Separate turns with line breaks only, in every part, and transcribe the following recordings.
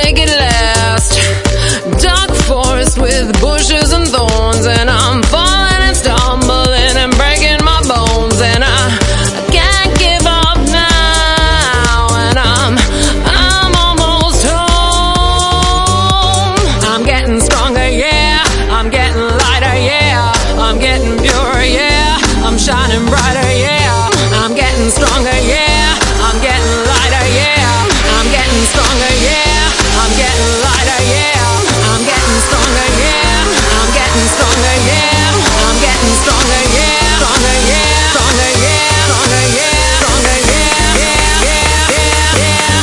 make it last. Dark forest with bushes and thorns, and I'm falling and stumbling and breaking my bones, and I can't give up now, and I'm almost home. I'm getting stronger, yeah, I'm getting lighter, yeah, I'm getting purer, yeah, I'm shining brighter, yeah, I'm getting stronger, yeah, I'm getting lighter, yeah, I'm getting stronger, yeah, I'm getting lighter, yeah, I'm getting stronger, yeah, I'm getting stronger, yeah, I'm getting stronger, yeah, stronger, yeah, stronger, yeah, stronger, yeah, stronger, yeah, yeah, yeah, yeah,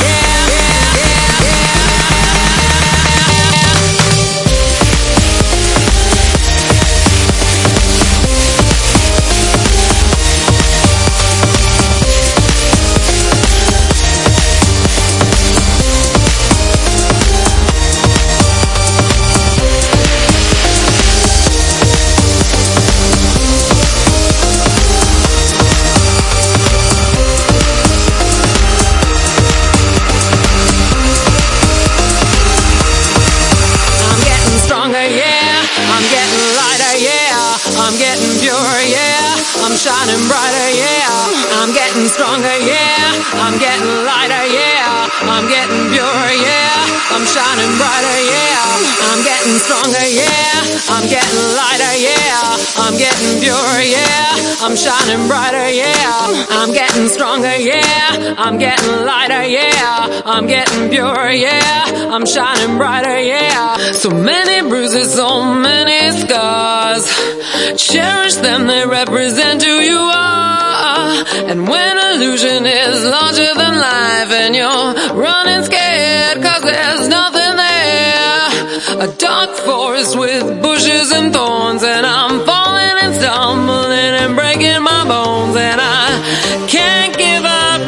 I'm getting purer, yeah, I'm shining brighter, yeah, I'm getting stronger, yeah, I'm getting lighter, yeah, I'm getting purer, yeah, I'm shining brighter, yeah, I'm getting stronger, yeah, I'm getting lighter, yeah, I'm getting purer, yeah, I'm shining brighter, yeah, I'm getting stronger, yeah, I'm getting lighter, yeah, I'm getting purer, yeah, I'm shining brighter, yeah. So many bruises, so many scars, cherish them, they represent who you are. And when illusion is larger than life, and you're running scared cause there's nothing there, a dark forest with bushes and thorns, and I'm falling and stumbling and breaking my bones, and I can't give up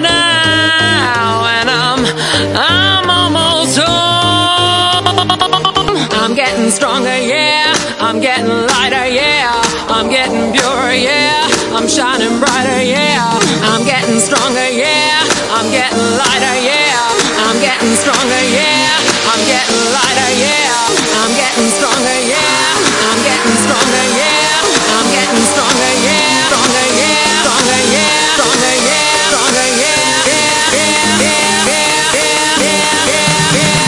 now, and I'm almost home. I'm getting stronger, yeah, I'm getting lighter, yeah, I'm getting purer, yeah, I'm shining brighter, yeah, I'm getting stronger, yeah, I'm getting lighter, yeah, I'm getting stronger, yeah, I'm getting lighter, yeah, I'm getting stronger, yeah, I'm getting stronger, yeah, I'm getting stronger, yeah, stronger, yeah, stronger, yeah, stronger, yeah, stronger, yeah, yeah, yeah, yeah, yeah, yeah, yeah, yeah.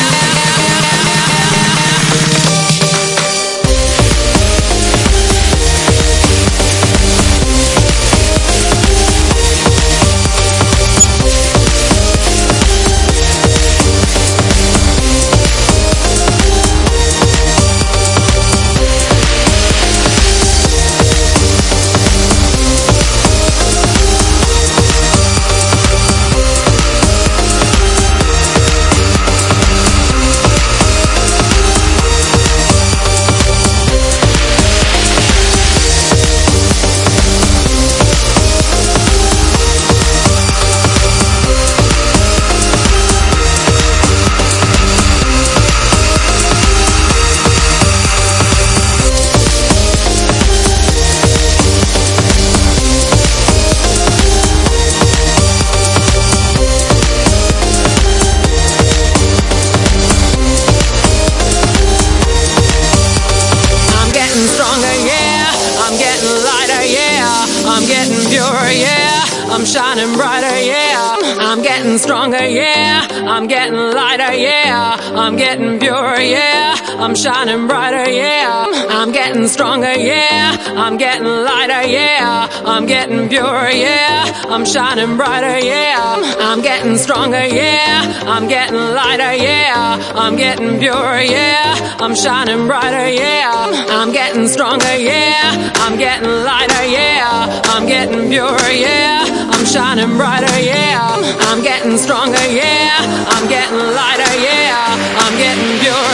I'm getting purer, yeah, I'm shining brighter, yeah, I'm getting stronger, yeah, I'm getting lighter, yeah, I'm getting purer, yeah, I'm shining brighter, yeah, I'm getting stronger, yeah, I'm getting lighter, yeah, I'm getting purer, yeah, I'm shining brighter, yeah, I'm getting stronger, yeah, I'm getting lighter, yeah, I'm getting purer, yeah, I'm shining brighter, yeah, I'm getting stronger, yeah, I'm getting lighter, yeah, I'm getting purer, yeah, I'm shining brighter, yeah, I'm getting stronger, yeah, I'm getting lighter, yeah, I'm getting purer.